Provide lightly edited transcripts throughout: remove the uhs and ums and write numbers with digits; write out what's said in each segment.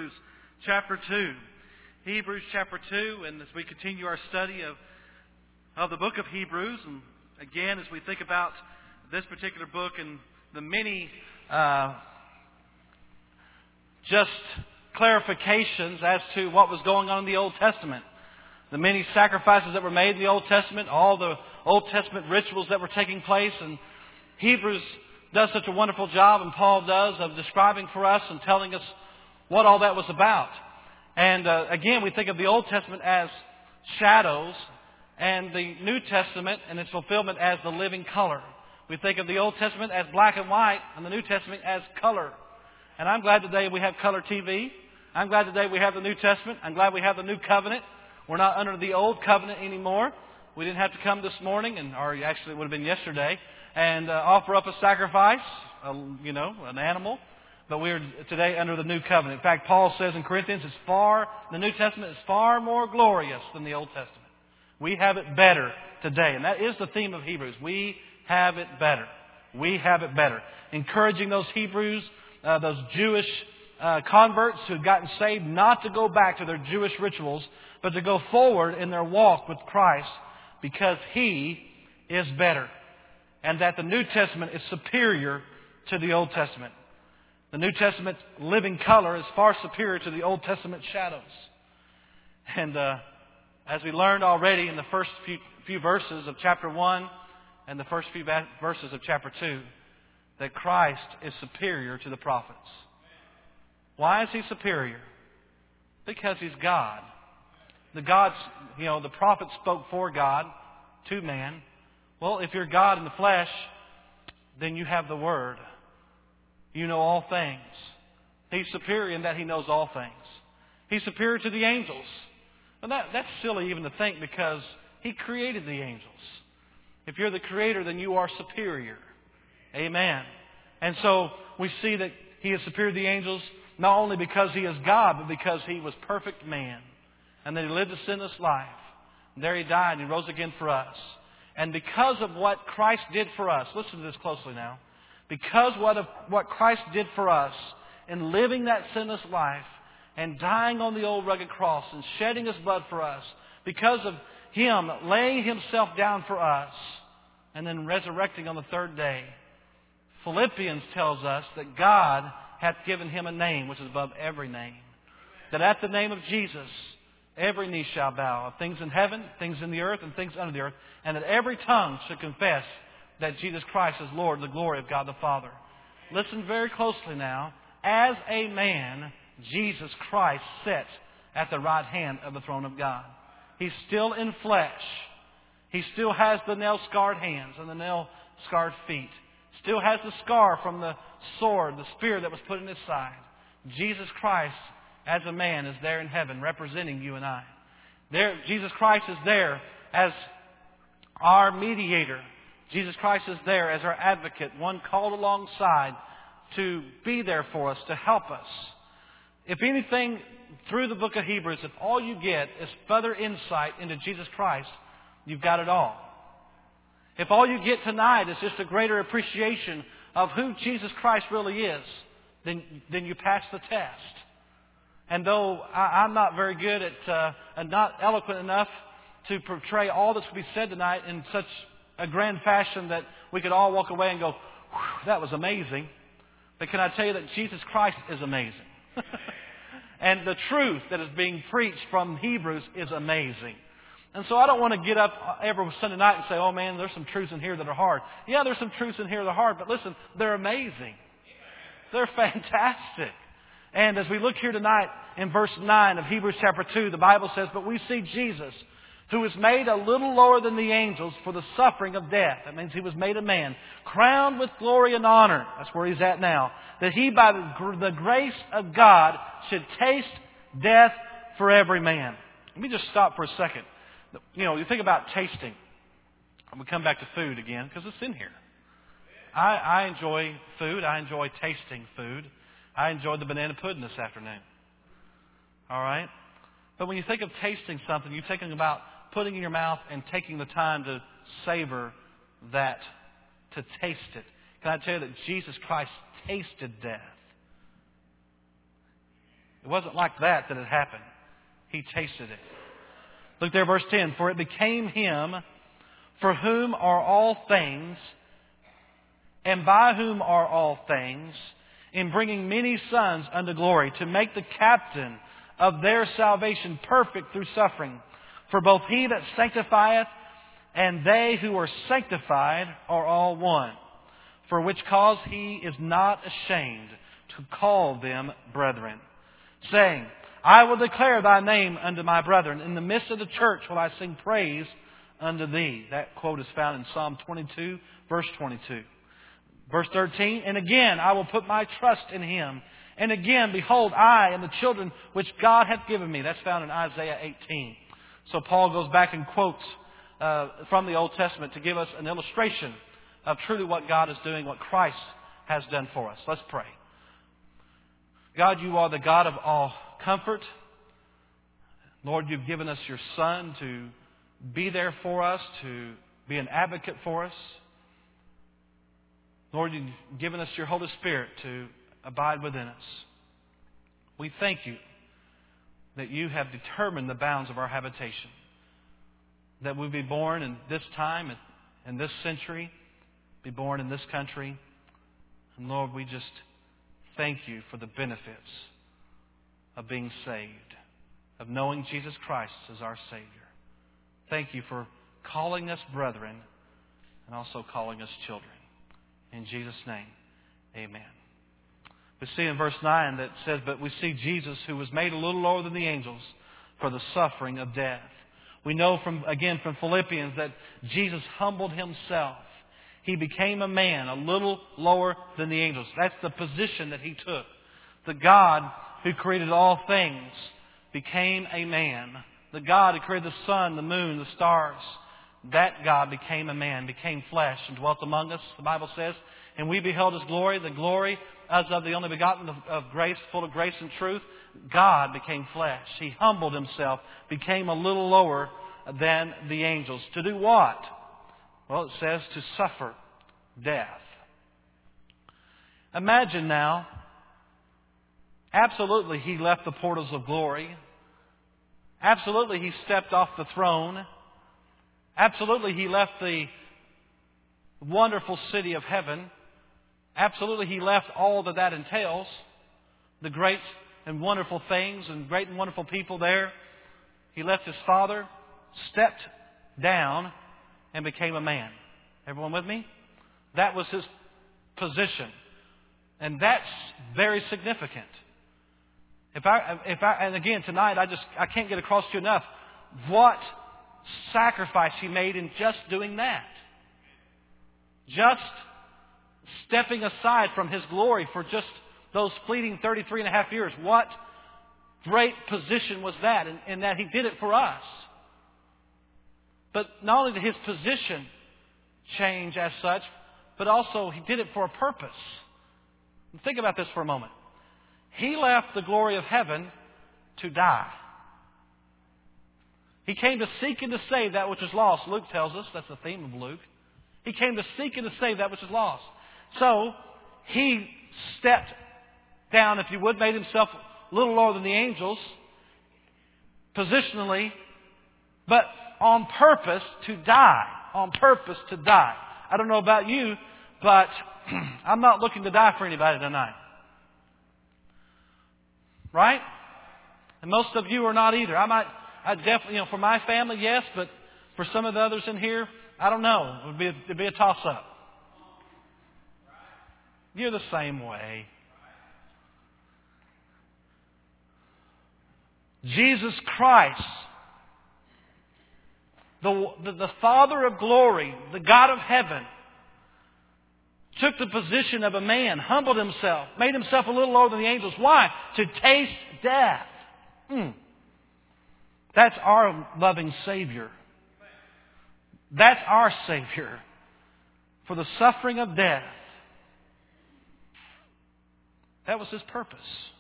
Hebrews chapter 2. Hebrews chapter 2, and as we continue our study of the book of Hebrews, and again, as we think about this particular book and the many just clarifications as to what was going on in the Old Testament. The many sacrifices that were made in the Old Testament, all the Old Testament rituals that were taking place, and Hebrews does such a wonderful job, and Paul does, of describing for us and telling us what all that was about. And again, we think of the Old Testament as shadows, and the New Testament and its fulfillment as the living color. We think of the Old Testament as black and white, and the New Testament as color. And I'm glad today we have color TV. I'm glad today we have the New Testament. I'm glad we have the New Covenant. We're not under the Old Covenant anymore. We didn't have to come this morning, or actually it would have been yesterday, and offer up a sacrifice, an animal. But we're today under the New Covenant. In fact, Paul says in Corinthians, the New Testament is far more glorious than the Old Testament. We have it better today. And that is the theme of Hebrews. We have it better. We have it better. Encouraging those Hebrews, those Jewish converts who had gotten saved, not to go back to their Jewish rituals, but to go forward in their walk with Christ, because He is better. And that the New Testament is superior to the Old Testament. The New Testament's living color is far superior to the Old Testament shadows. And as we learned already in the first few verses of chapter 1 and the first few verses of chapter 2, that Christ is superior to the prophets. Why is He superior? Because He's God. The prophets spoke for God to man. Well, if you're God in the flesh, then you have the Word. You know all things. He's superior in that He knows all things. He's superior to the angels. And that's silly even to think, because He created the angels. If you're the Creator, then you are superior. Amen. And so we see that He is superior to the angels, not only because He is God, but because He was perfect man. And that He lived a sinless life. And there He died and He rose again for us. And because of what Christ did for us, listen to this closely now. Because of what Christ did for us in living that sinless life and dying on the old rugged cross and shedding His blood for us, because of Him laying Himself down for us and then resurrecting on the third day, Philippians tells us that God hath given Him a name which is above every name. That at the name of Jesus, every knee shall bow, of things in heaven, things in the earth, and things under the earth, and that every tongue should confess that Jesus Christ is Lord, the glory of God the Father. Listen very closely now. As a man, Jesus Christ sits at the right hand of the throne of God. He's still in flesh. He still has the nail-scarred hands and the nail-scarred feet. Still has the scar from the sword, the spear that was put in His side. Jesus Christ, as a man, is there in heaven representing you and I. Jesus Christ is there as our mediator. Jesus Christ is there as our advocate, one called alongside to be there for us, to help us. If anything, through the book of Hebrews, if all you get is further insight into Jesus Christ, you've got it all. If all you get tonight is just a greater appreciation of who Jesus Christ really is, then you pass the test. And though I'm not very good at, and not eloquent enough to portray all that's going to be said tonight in such a grand fashion that we could all walk away and go, that was amazing. But can I tell you that Jesus Christ is amazing? And the truth that is being preached from Hebrews is amazing. And so I don't want to get up every Sunday night and say, oh man, there's some truths in here that are hard. Yeah, there's some truths in here that are hard, but listen, they're amazing. They're fantastic. And as we look here tonight in verse 9 of Hebrews chapter 2, the Bible says, but we see Jesus, who was made a little lower than the angels for the suffering of death. That means He was made a man, crowned with glory and honor. That's where He's at now. That He, by the grace of God, should taste death for every man. Let me just stop for a second. You think about tasting. I'm going to come back to food again because it's in here. I enjoy food. I enjoy tasting food. I enjoyed the banana pudding this afternoon. All right? But when you think of tasting something, you're thinking about putting it in your mouth and taking the time to savor that, to taste it. Can I tell you that Jesus Christ tasted death? It wasn't like that it happened. He tasted it. Look there, verse 10. For it became Him for whom are all things, and by whom are all things, in bringing many sons unto glory, to make the captain of their salvation perfect through suffering. For both He that sanctifieth and they who are sanctified are all one. For which cause He is not ashamed to call them brethren, saying, I will declare Thy name unto my brethren. In the midst of the church will I sing praise unto Thee. That quote is found in Psalm 22, verse 22. Verse 13, and again I will put my trust in Him. And again, behold, I and the children which God hath given me. That's found in Isaiah 18. So Paul goes back and quotes from the Old Testament to give us an illustration of truly what God is doing, what Christ has done for us. Let's pray. God, You are the God of all comfort. Lord, You've given us Your Son to be there for us, to be an advocate for us. Lord, You've given us Your Holy Spirit to abide within us. We thank You that You have determined the bounds of our habitation, that we be born in this time, in this century, be born in this country. And Lord, we just thank You for the benefits of being saved, of knowing Jesus Christ as our Savior. Thank You for calling us brethren and also calling us children. In Jesus' name, amen. We see in verse 9 that says, but we see Jesus, who was made a little lower than the angels for the suffering of death. We know from Philippians that Jesus humbled Himself. He became a man, a little lower than the angels. That's the position that He took. The God who created all things became a man. The God who created the sun, the moon, the stars, that God became a man, became flesh, and dwelt among us, the Bible says. And we beheld His glory, the glory as of the only begotten of grace, full of grace and truth. God became flesh. He humbled Himself, became a little lower than the angels. To do what? Well, it says to suffer death. Imagine now, absolutely He left the portals of glory. Absolutely He stepped off the throne. Absolutely He left the wonderful city of heaven. Absolutely He left all that entails. The great and wonderful things and great and wonderful people there. He left His Father, stepped down, and became a man. Everyone with me? That was His position. And that's very significant. And again, tonight, I can't get across to you enough what sacrifice He made in just doing that. Just stepping aside from His glory for just those fleeting 33 and a half years. What great position was that, in that He did it for us. But not only did His position change as such, but also He did it for a purpose. And think about this for a moment. He left the glory of heaven to die. He came to seek and to save that which is lost. Luke tells us, that's the theme of Luke. He came to seek and to save that which is lost. So, He stepped down, if you would, made Himself a little lower than the angels, positionally, but on purpose to die. On purpose to die. I don't know about you, but I'm not looking to die for anybody tonight. Right? And most of you are not either. I definitely, for my family, yes, but for some of the others in here, I don't know. It'd be a toss-up. You're the same way. Jesus Christ, the Father of glory, the God of heaven, took the position of a man, humbled Himself, made Himself a little lower than the angels. Why? To taste death. That's our loving Savior. That's our Savior. For the suffering of death. That was His purpose.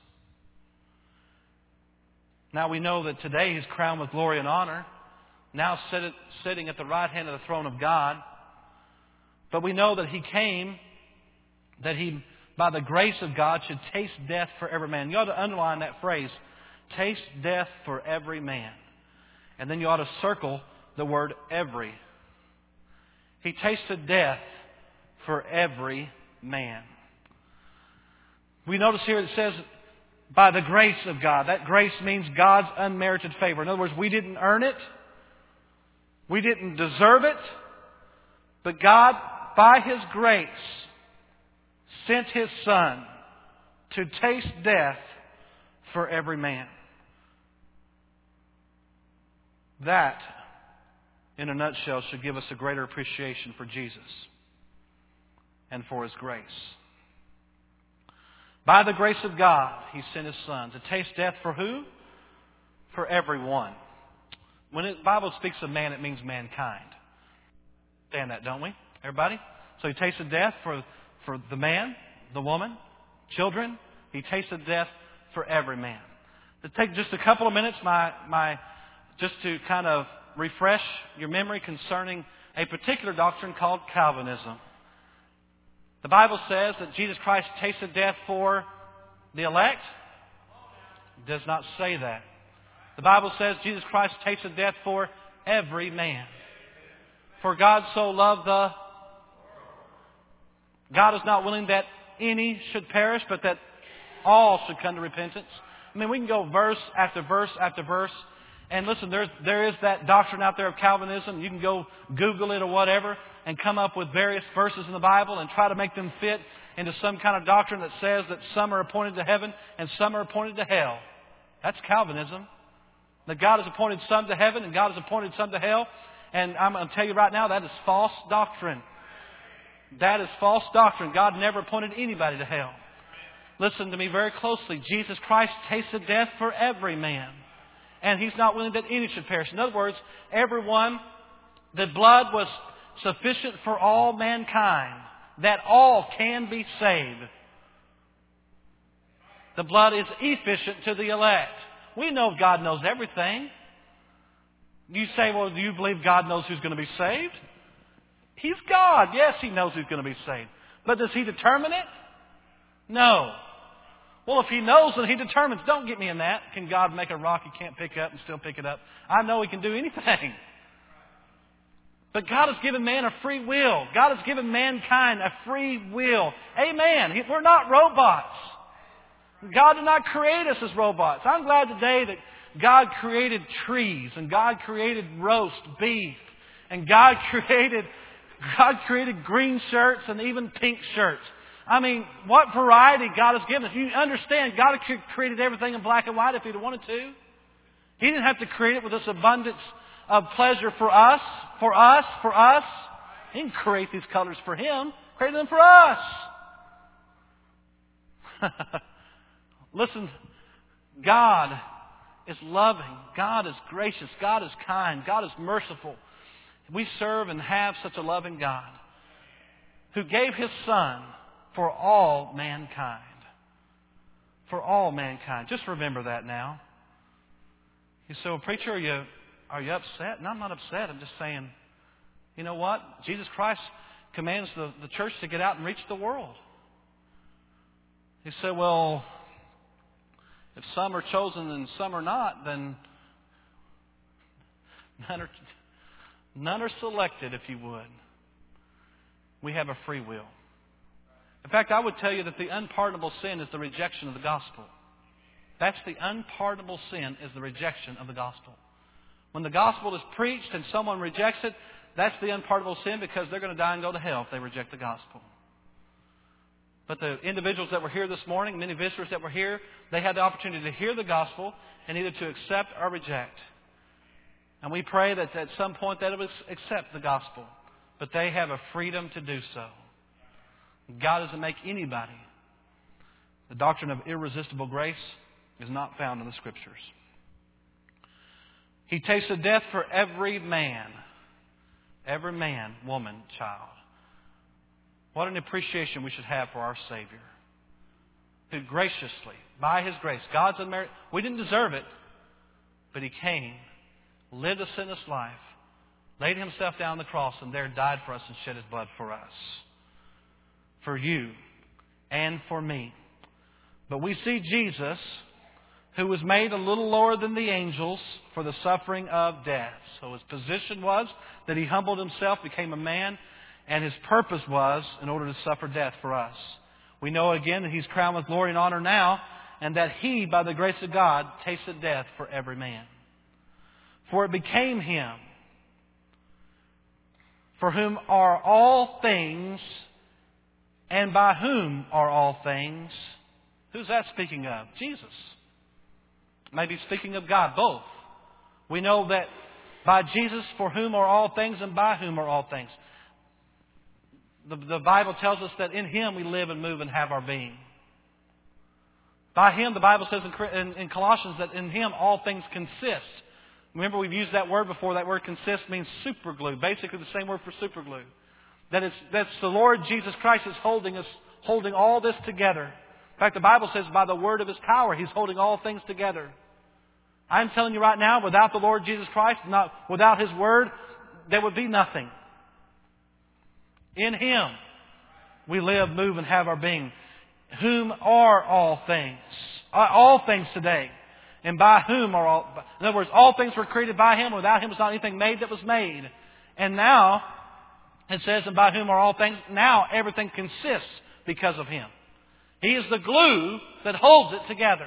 Now we know that today He's crowned with glory and honor. Now sitting at the right hand of the throne of God. But we know that He came, that He by the grace of God, should taste death for every man. You ought to underline that phrase, taste death for every man. And then you ought to circle the word every. He tasted death for every man. We notice here it says, by the grace of God. That grace means God's unmerited favor. In other words, we didn't earn it. We didn't deserve it. But God, by His grace, sent His Son to taste death for every man. That, in a nutshell, should give us a greater appreciation for Jesus and for His grace. By the grace of God, He sent His Son to taste death for who? For everyone. When the Bible speaks of man, it means mankind. Understand that, don't we? Everybody? So He tasted death for the man, the woman, children. He tasted death for every man. To take just a couple of minutes, just to kind of refresh your memory concerning a particular doctrine called Calvinism. The Bible says that Jesus Christ tasted death for the elect. It does not say that. The Bible says Jesus Christ tasted death for every man. For God so loved the... God is not willing that any should perish, but that all should come to repentance. I mean, we can go verse after verse after verse. And listen, there is that doctrine out there of Calvinism. You can go Google it or whatever and come up with various verses in the Bible and try to make them fit into some kind of doctrine that says that some are appointed to heaven and some are appointed to hell. That's Calvinism. That God has appointed some to heaven and God has appointed some to hell. And I'm going to tell you right now, that is false doctrine. That is false doctrine. God never appointed anybody to hell. Listen to me very closely. Jesus Christ tasted death for every man. And He's not willing that any should perish. In other words, everyone, the blood was sufficient for all mankind, that all can be saved. The blood is efficient to the elect. We know God knows everything. You say, well, do you believe God knows who's going to be saved? He's God. Yes, He knows who's going to be saved. But does He determine it? No. Well, if He knows, then He determines. Don't get me in that. Can God make a rock He can't pick up and still pick it up? I know He can do anything. But God has given man a free will. God has given mankind a free will. Amen. We're not robots. God did not create us as robots. I'm glad today that God created trees and God created roast beef and God created green shirts and even pink shirts. I mean, what variety God has given us. You understand, God created everything in black and white if He'd wanted to. He didn't have to create it with this abundance of pleasure for us. He didn't create these colors for Him. He created them for us. Listen, God is loving. God is gracious. God is kind. God is merciful. We serve and have such a loving God who gave His Son for all mankind. For all mankind. Just remember that now. You say, well, preacher, are you upset? No, I'm not upset. I'm just saying, you know what? Jesus Christ commands the church to get out and reach the world. You say, well, if some are chosen and some are not, then none are selected, if you would. We have a free will. In fact, I would tell you that the unpardonable sin is the rejection of the gospel. That's the unpardonable sin, is the rejection of the gospel. When the gospel is preached and someone rejects it, that's the unpardonable sin, because they're going to die and go to hell if they reject the gospel. But the individuals that were here this morning, many visitors that were here, they had the opportunity to hear the gospel and either to accept or reject. And we pray that at some point they will accept the gospel. But they have a freedom to do so. God doesn't make anybody. The doctrine of irresistible grace is not found in the Scriptures. He tasted death for every man. Every man, woman, child. What an appreciation we should have for our Savior, who graciously, by His grace, God's unmerited, we didn't deserve it, but He came, lived a sinless life, laid Himself down on the cross, and there died for us and shed His blood for us. For you and for me. But we see Jesus, who was made a little lower than the angels for the suffering of death. So his position was that he humbled himself, became a man, and his purpose was in order to suffer death for us. We know again that he's crowned with glory and honor now, and that he, by the grace of God, tasted death for every man. For it became him, for whom are all things, and by whom are all things. Who's that speaking of? Jesus. Maybe speaking of God, both. We know that by Jesus, for whom are all things and by whom are all things. The Bible tells us that in Him we live and move and have our being. By Him, the Bible says in Colossians that in Him all things consist. Remember, we've used that word before. That word consist means superglue. Basically the same word for superglue. That's the Lord Jesus Christ is holding all this together. In fact, the Bible says by the word of His power, He's holding all things together. I'm telling you right now, without the Lord Jesus Christ, without His Word, there would be nothing. In Him, we live, move, and have our being. Whom are all things? All things today. And by whom are all... In other words, all things were created by Him. Without Him was not anything made that was made. And now, it says, and by whom are all things? Now everything consists because of Him. He is the glue that holds it together.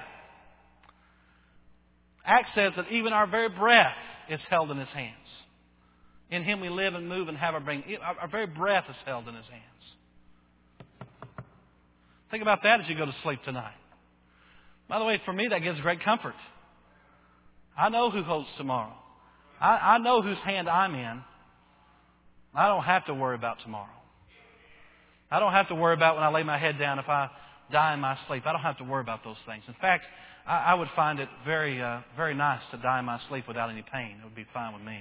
Acts says that even our very breath is held in His hands. In Him we live and move and have our being. Our very breath is held in His hands. Think about that as you go to sleep tonight. By the way, for me that gives great comfort. I know who holds tomorrow. I know whose hand I'm in. I don't have to worry about tomorrow. I don't have to worry about when I lay my head down if I die in my sleep. I don't have to worry about those things. In fact, I would find it very, very nice to die in my sleep without any pain. It would be fine with me.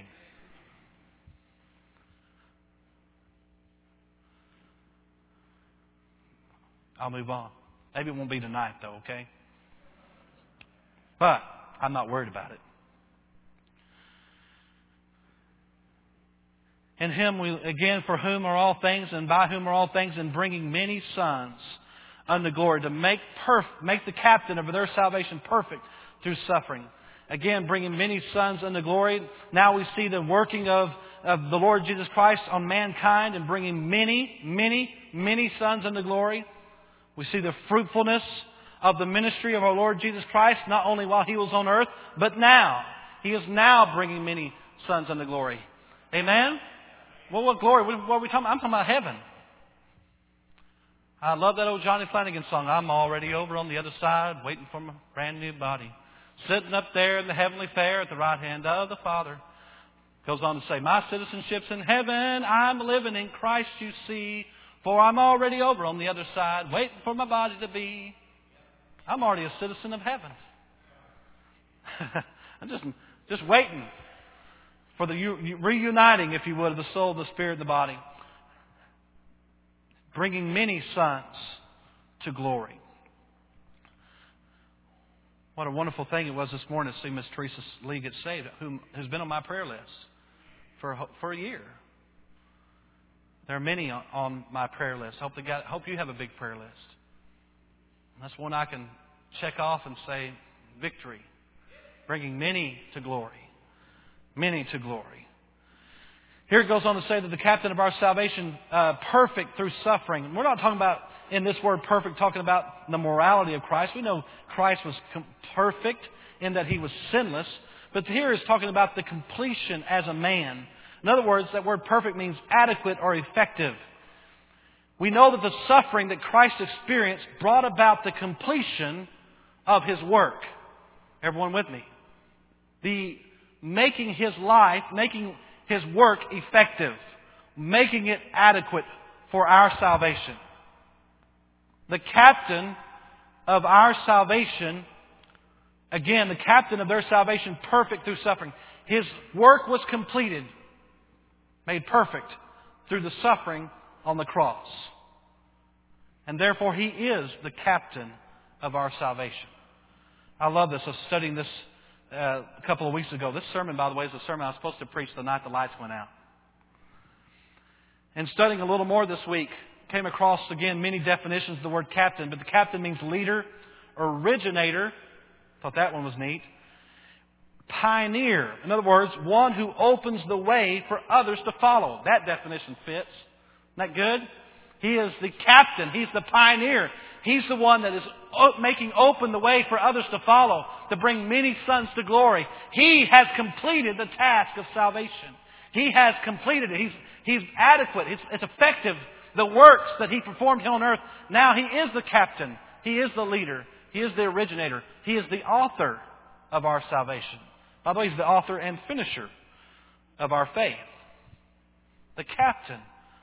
I'll move on. Maybe it won't be tonight, though, okay? But I'm not worried about it. In Him, we again, for whom are all things, and by whom are all things, and bringing many sons unto glory, to make the captain of their salvation perfect through suffering. Again, bringing many sons unto glory. Now we see the working of the Lord Jesus Christ on mankind and bringing many, many, many sons unto glory. We see the fruitfulness of the ministry of our Lord Jesus Christ, not only while He was on earth, but now. He is now bringing many sons unto glory. Amen? Well, what glory? What are we talking about? I'm talking about heaven. I love that old Johnny Flanagan song, I'm already over on the other side, waiting for my brand new body. Sitting up there in the heavenly fair at the right hand of the Father. Goes on to say, my citizenship's in heaven, I'm living in Christ, you see. For I'm already over on the other side, waiting for my body to be. I'm already a citizen of heaven. I'm just waiting for the reuniting, if you would, of the soul, the spirit, and the body. Bringing many sons to glory. What a wonderful thing it was this morning to see Miss Teresa Lee get saved, who has been on my prayer list for a year. There are many on my prayer list. Hope you have a big prayer list. That's one I can check off and say, victory. Bringing many to glory. Many to glory. Here it goes on to say that the captain of our salvation, perfect through suffering. We're not talking about, in this word perfect, talking about the morality of Christ. We know Christ was perfect in that He was sinless. But here is talking about the completion as a man. In other words, that word perfect means adequate or effective. We know that the suffering that Christ experienced brought about the completion of His work. Everyone with me? The making His life, making His work effective, making it adequate for our salvation. The captain of our salvation, again, the captain of their salvation, perfect through suffering. His work was completed, made perfect through the suffering on the cross. And therefore He is the captain of our salvation. I love this. I was studying this a couple of weeks ago. This sermon, by the way, is a sermon I was supposed to preach the night the lights went out. And studying a little more this week, came across, again, many definitions of the word captain, but the captain means leader, originator. Thought that one was neat. Pioneer. In other words, one who opens the way for others to follow. That definition fits. Isn't that good? He is the captain. He's the pioneer. He's the one that is making open the way for others to follow, to bring many sons to glory. He has completed the task of salvation. He has completed it. He's adequate. It's effective. The works that He performed here on earth. Now He is the captain. He is the leader. He is the originator. He is the author of our salvation. By the way, He's the author and finisher of our faith. The captain.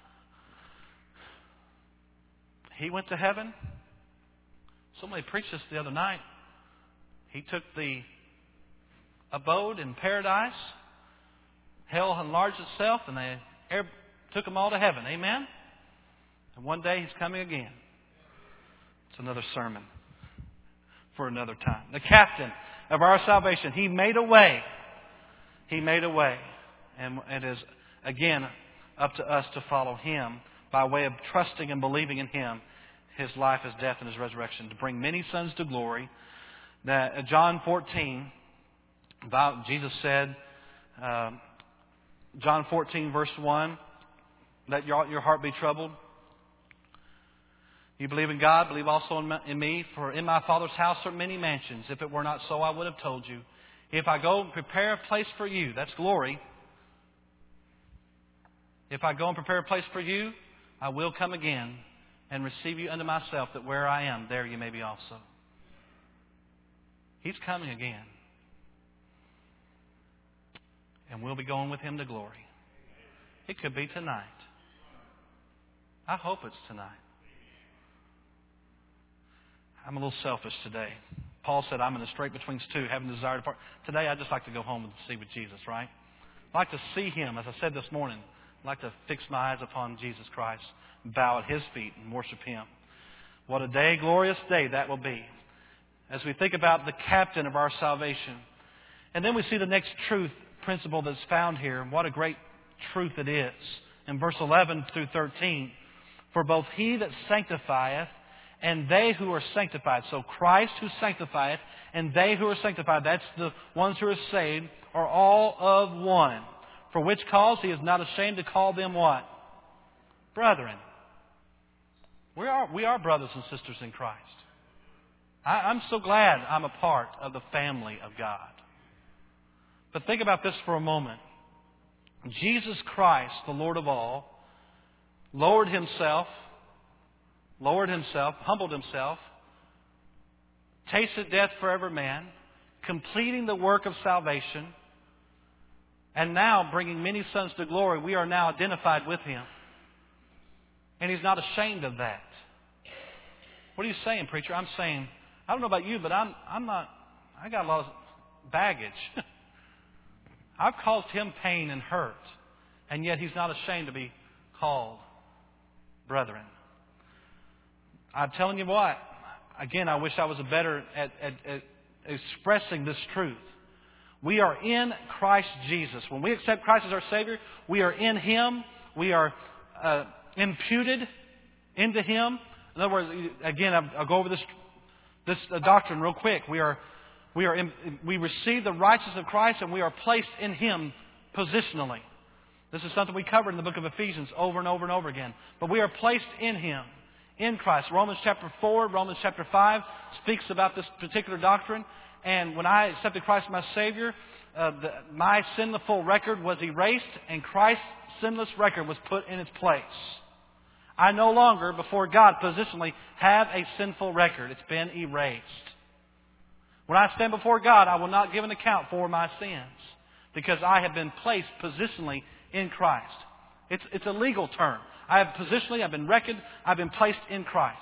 He went to heaven. Somebody preached this the other night. He took the abode in paradise. Hell enlarged itself, and they took them all to heaven. Amen? And one day He's coming again. It's another sermon for another time. The captain of our salvation. He made a way. He made a way. And it is, again, up to us to follow Him by way of trusting and believing in Him, His life, His death, and His resurrection, to bring many sons to glory. That John 14, about Jesus said, John 14, verse 1, let your heart be troubled. You believe in God, believe also in me. For in my Father's house are many mansions. If it were not so, I would have told you. If I go and prepare a place for you, that's glory. If I go and prepare a place for you, I will come again and receive you unto myself, that where I am, there you may be also. He's coming again. And we'll be going with Him to glory. It could be tonight. I hope it's tonight. I'm a little selfish today. Paul said, I'm in a strait between two, having a desire to depart. Today, I'd just like to go home and see with Jesus, right? I'd like to see Him, as I said this morning. I'd like to fix my eyes upon Jesus Christ, bow at His feet, and worship Him. What a day, glorious day that will be, as we think about the captain of our salvation. And then we see the next truth, principle that's found here, and what a great truth it is. In verse 11 through 13, for both He that sanctifieth and they who are sanctified. So Christ who sanctifieth and they who are sanctified, that's the ones who are saved, are all of one. For which cause He is not ashamed to call them what? Brethren. We are brothers and sisters in Christ. I'm so glad I'm a part of the family of God. But think about this for a moment. Jesus Christ, the Lord of all, lowered Himself, humbled Himself, tasted death for every man, completing the work of salvation, and now bringing many sons to glory. We are now identified with Him. And He's not ashamed of that. What are you saying, preacher? I'm saying, I don't know about you, but I'm not, I got a lot of baggage. I've caused Him pain and hurt, and yet He's not ashamed to be called brethren. I'm telling you what, again, I wish I was better at expressing this truth. We are in Christ Jesus. When we accept Christ as our Savior, we are in Him. We are imputed into Him. In other words, again, I'll go over this doctrine real quick. We receive the righteousness of Christ, and we are placed in Him positionally. This is something we covered in the book of Ephesians over and over and over again. But we are placed in Him, in Christ. Romans chapter 4, Romans chapter 5 speaks about this particular doctrine. And when I accepted Christ as my Savior, my sinful record was erased, and Christ's sinless record was put in its place. I no longer, before God, positionally have a sinful record. It's been erased. When I stand before God, I will not give an account for my sins, because I have been placed positionally in Christ. It's a legal term. I have positionally, I've been reckoned, I've been placed in Christ.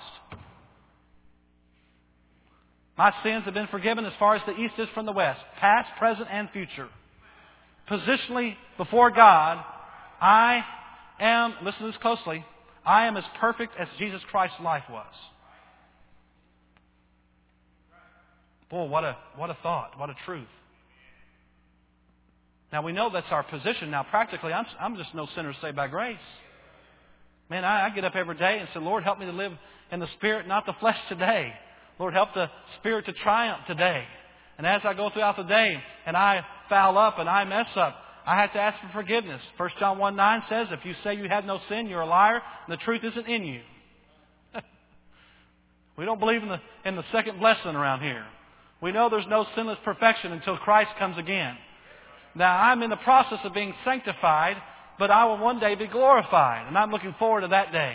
My sins have been forgiven as far as the east is from the west, past, present, and future. Positionally before God, I am, listen to this closely, I am as perfect as Jesus Christ's life was. Boy, what a thought, what a truth. Now we know that's our position. Now practically, I'm just no sinner saved by grace. Man, I get up every day and say, Lord, help me to live in the Spirit, not the flesh today. Lord, help the Spirit to triumph today. And as I go throughout the day and I foul up and I mess up, I have to ask for forgiveness. 1 John 1:9 says, if you say you have no sin, you're a liar, and the truth isn't in you. We don't believe in the second blessing around here. We know there's no sinless perfection until Christ comes again. Now, I'm in the process of being sanctified, but I will one day be glorified, and I'm looking forward to that day.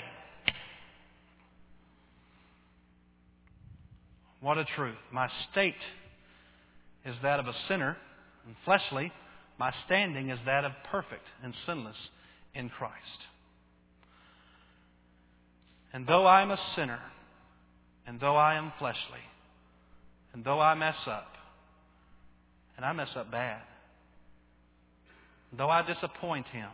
What a truth. My state is that of a sinner and fleshly. My standing is that of perfect and sinless in Christ. And though I am a sinner, and though I am fleshly, and though I mess up, and I mess up bad, though I disappoint Him,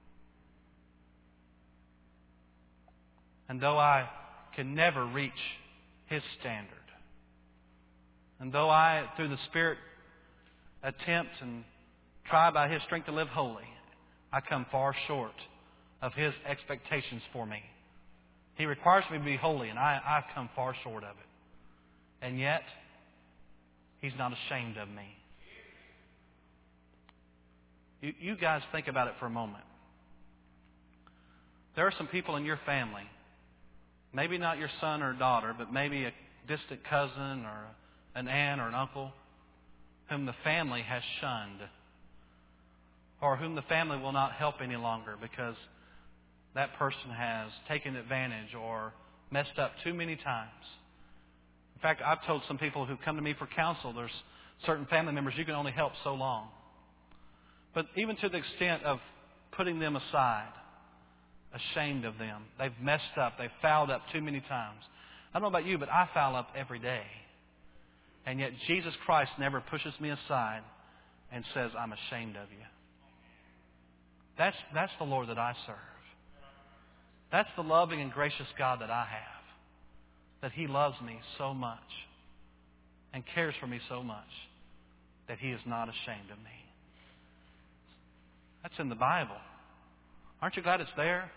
and though I can never reach His standard, and though I, through the Spirit, attempt and try by His strength to live holy, I come far short of His expectations for me. He requires me to be holy, and I've come far short of it. And yet, He's not ashamed of me. You guys think about it for a moment. There are some people in your family, maybe not your son or daughter, but maybe a distant cousin or an aunt or an uncle, whom the family has shunned, or whom the family will not help any longer because that person has taken advantage or messed up too many times. In fact, I've told some people who come to me for counsel, there's certain family members you can only help so long. But even to the extent of putting them aside, ashamed of them. They've messed up. They've fouled up too many times. I don't know about you, but I foul up every day. And yet Jesus Christ never pushes me aside and says, I'm ashamed of you. That's the Lord that I serve. That's the loving and gracious God that I have. That He loves me so much and cares for me so much that He is not ashamed of me. That's in the Bible. Aren't you glad it's there?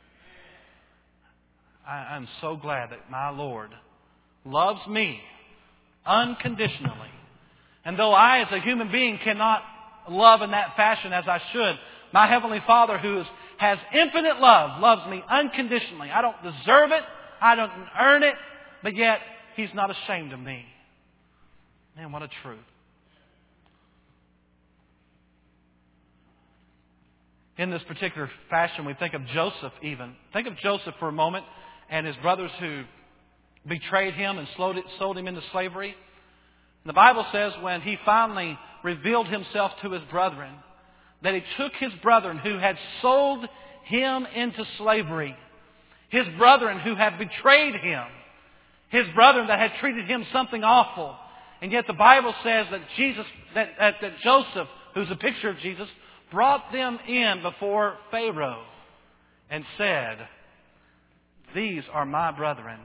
I'm so glad that my Lord loves me unconditionally. And though I, as a human being, cannot love in that fashion as I should, my Heavenly Father, who has infinite love, loves me unconditionally. I don't deserve it. I don't earn it. But yet, He's not ashamed of me. Man, what a truth. In this particular fashion, we think of Joseph even. Think of Joseph for a moment and his brothers who betrayed him and sold him into slavery. And the Bible says when he finally revealed himself to his brethren, that he took his brethren who had sold him into slavery, his brethren who had betrayed him, his brethren that had treated him something awful. And yet the Bible says that Joseph, who's a picture of Jesus, brought them in before Pharaoh and said, these are my brethren.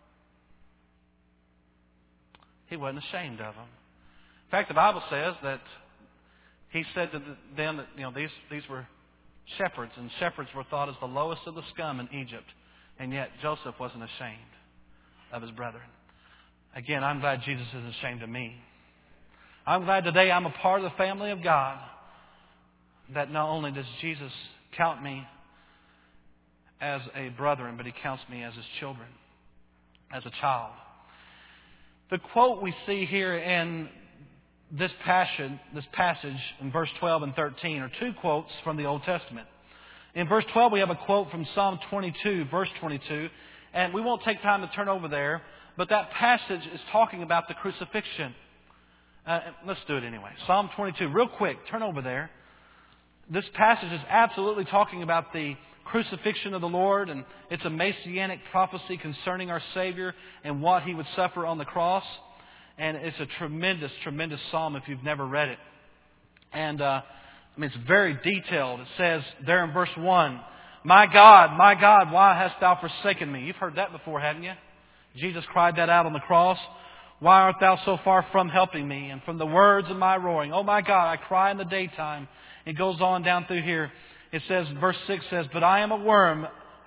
He wasn't ashamed of them. In fact, the Bible says that he said to them that these were shepherds, and shepherds were thought as the lowest of the scum in Egypt. And yet Joseph wasn't ashamed of his brethren. Again, I'm glad Jesus isn't ashamed of me. I'm glad today I'm a part of the family of God. That not only does Jesus count me as a brethren, but He counts me as His children, as a child. The quote we see here in this passage in verse 12 and 13 are two quotes from the Old Testament. In verse 12 we have a quote from Psalm 22, verse 22, and we won't take time to turn over there, but that passage is talking about the crucifixion. Let's do it anyway. Psalm 22, real quick, turn over there. This passage is absolutely talking about the crucifixion of the Lord, and it's a messianic prophecy concerning our Savior and what He would suffer on the cross. And it's a tremendous, tremendous psalm if you've never read it. And it's very detailed. It says there in verse 1, my God, why hast Thou forsaken me? You've heard that before, haven't you? Jesus cried that out on the cross. Why art Thou so far from helping me and from the words of my roaring? Oh my God, I cry in the daytime. It goes on down through here. It says, verse 6 says, but I am a worm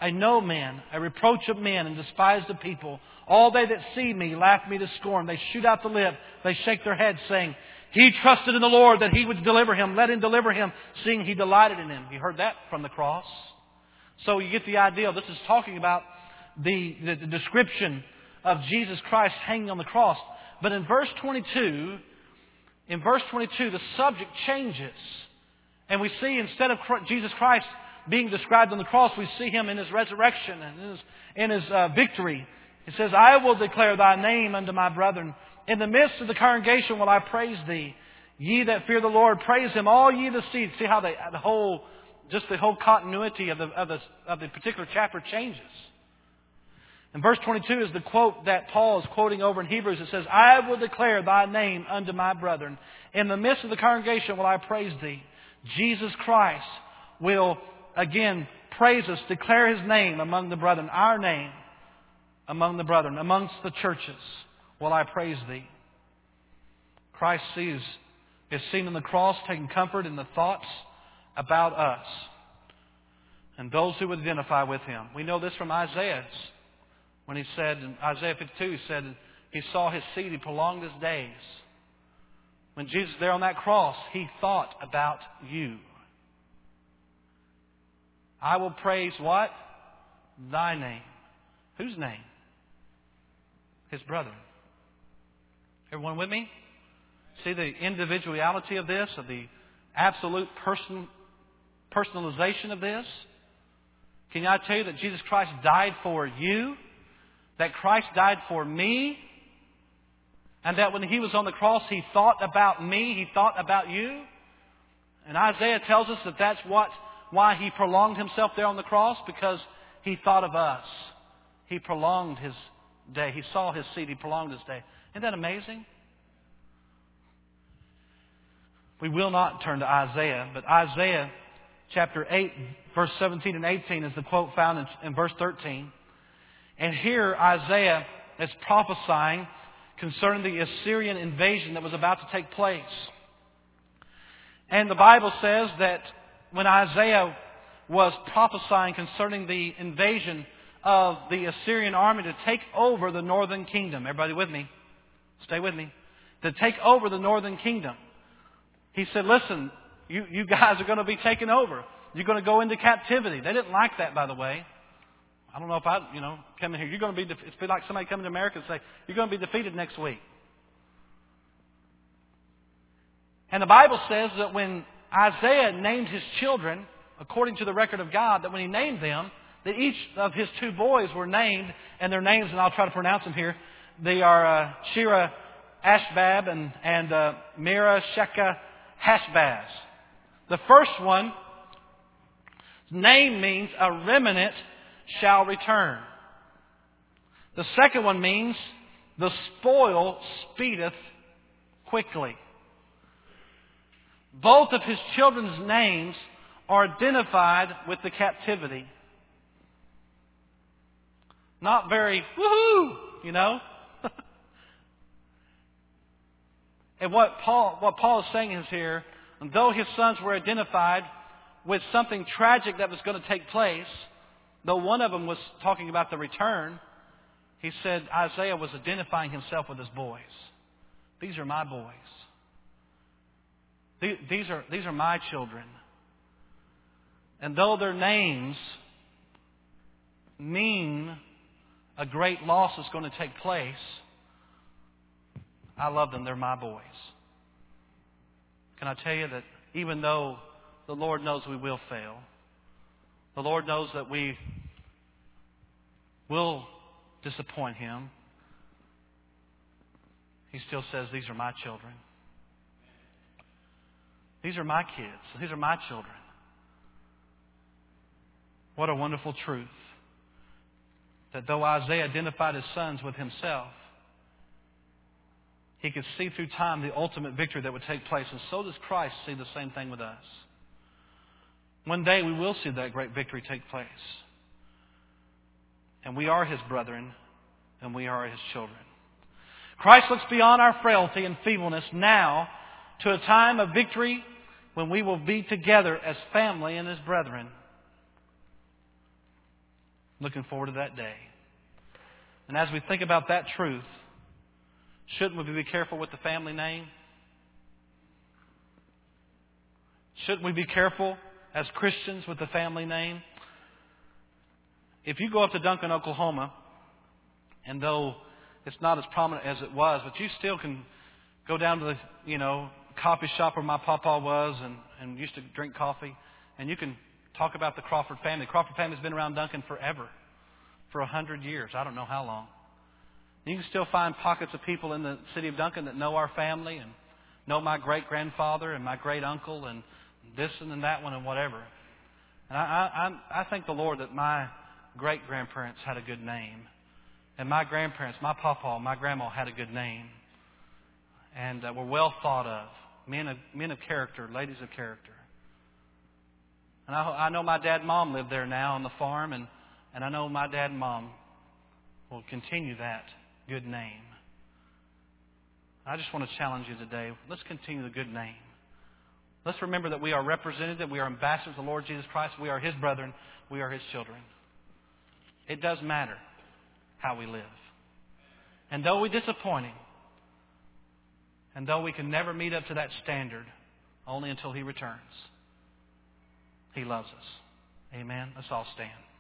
I know men, a reproach of men, and despised of people. All they that see me laugh me to scorn. They shoot out the lip. They shake their heads, saying, He trusted in the Lord that He would deliver him. Let Him deliver him, seeing He delighted in him. You heard that from the cross. So you get the idea. This is talking about the description of Jesus Christ hanging on the cross. But in verse 22, the subject changes. And we see instead of Jesus Christ being described on the cross, we see Him in His resurrection and in His victory. It says, I will declare Thy name unto my brethren. In the midst of the congregation will I praise Thee. Ye that fear the Lord, praise Him. All ye that see. See how the whole continuity of the particular chapter changes. And verse 22 is the quote that Paul is quoting over in Hebrews. It says, I will declare Thy name unto my brethren. In the midst of the congregation will I praise Thee. Jesus Christ will again praise us, declare His name among the brethren, our name among the brethren, amongst the churches will I praise Thee. Christ is seen on the cross, taking comfort in the thoughts about us and those who would identify with Him. We know this from Isaiah. When he said, in Isaiah 52, he said, He saw His seed, He prolonged His days. When Jesus was there on that cross, He thought about you. I will praise what? Thy name. Whose name? His brethren. Everyone with me? See the individuality of this, of the absolute personalization of this? Can I tell you that Jesus Christ died for you? That Christ died for me? And that when He was on the cross, He thought about me, He thought about you? And Isaiah tells us that that's why He prolonged Himself there on the cross, because He thought of us. He prolonged His day. He saw His seed, He prolonged His day. Isn't that amazing? We will not turn to Isaiah, but Isaiah chapter 8, verse 17 and 18 is the quote found in verse 13. And here Isaiah is prophesying concerning the Assyrian invasion that was about to take place. And the Bible says that when Isaiah was prophesying concerning the invasion of the Assyrian army to take over the northern kingdom. Everybody with me? Stay with me. To take over the northern kingdom. He said, listen, you guys are going to be taken over. You're going to go into captivity. They didn't like that, by the way. I don't know if come in here. You're going to be, it's like somebody coming to America and say, you're going to be defeated next week. And the Bible says that when Isaiah named his children, according to the record of God, that when he named them, that each of his two boys were named, and their names, and I'll try to pronounce them here, they are Shira Ashbab and Mira Sheka Hashbaz. The first one, name means a remnant shall return. The second one means the spoil speedeth quickly. Both of his children's names are identified with the captivity. Not very woohoo, And what Paul is saying is here, though his sons were identified with something tragic that was going to take place, though one of them was talking about the return, he said Isaiah was identifying himself with his boys. These are my boys. These are my children. And though their names mean a great loss is going to take place, I love them. They're my boys. Can I tell you that even though the Lord knows we will fail, the Lord knows that we will disappoint Him, He still says, these are my children. These are my kids. These are my children. What a wonderful truth. That though Isaiah identified his sons with himself, he could see through time the ultimate victory that would take place. And so does Christ see the same thing with us. One day we will see that great victory take place. And we are His brethren, and we are His children. Christ looks beyond our frailty and feebleness now to a time of victory when we will be together as family and as brethren. Looking forward to that day. And as we think about that truth, shouldn't we be careful with the family name? Shouldn't we be careful as Christians with the family name? If you go up to Duncan, Oklahoma, and though it's not as prominent as it was, but you still can go down to the, coffee shop where my papa was and used to drink coffee, and you can talk about the Crawford family. The Crawford family's been around Duncan forever, for 100 years. I don't know how long. You can still find pockets of people in the city of Duncan that know our family and know my great-grandfather and my great-uncle and this and that one and whatever. And I thank the Lord that my great-grandparents had a good name. And my grandparents, my papa, my grandma had a good name. And were well thought of. Men of character, ladies of character. And I know my dad and mom live there now on the farm. And I know my dad and mom will continue that good name. I just want to challenge you today. Let's continue the good name. Let's remember that we are represented, that we are ambassadors of the Lord Jesus Christ. We are His brethren. We are His children. It does matter how we live. And though we disappoint Him, and though we can never meet up to that standard, only until He returns, He loves us. Amen. Let's all stand.